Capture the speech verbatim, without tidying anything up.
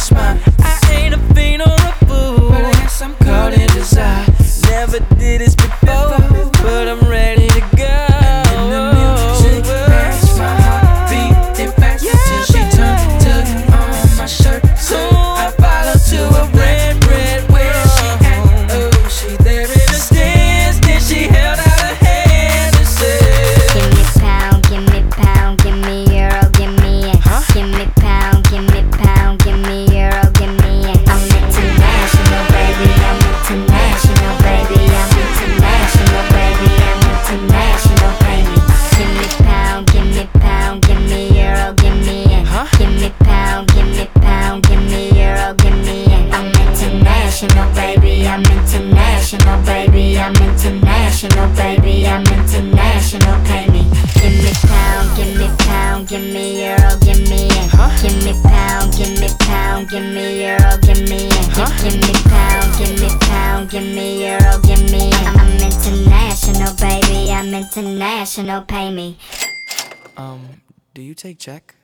smash my. I ain't a fiend or a fool, But I guess I'm caught in desire. never did this before, but I'm ready to go. And the music match my heart beating fast till she turned to on my shirt. So I follow to a red, red. Where she at? Oh, she there in the stands. Then she held out her hand and said, Give me pound, give me pound, give me euro, give me it. Huh? Give me pound, give me pound, give me euro, give me it. I'm international, baby. I'm international, baby. I'm international, baby. I'm international, baby. Give me pound, give me pound, give me euro, give me it. Huh? Give me pound, give me pound, give me euro, give me it. I'm international, baby. I'm international, baby. I'm international, baby. I'm international, pay me. Give me pound, give me pound, give me euro, give me it. Huh? Give me pound, give me pound, give me euro, give me it. Huh? Give me pound, give me pound, give me euro, give me it. I'm international, baby. I'm international, pay me. Um, do you take check?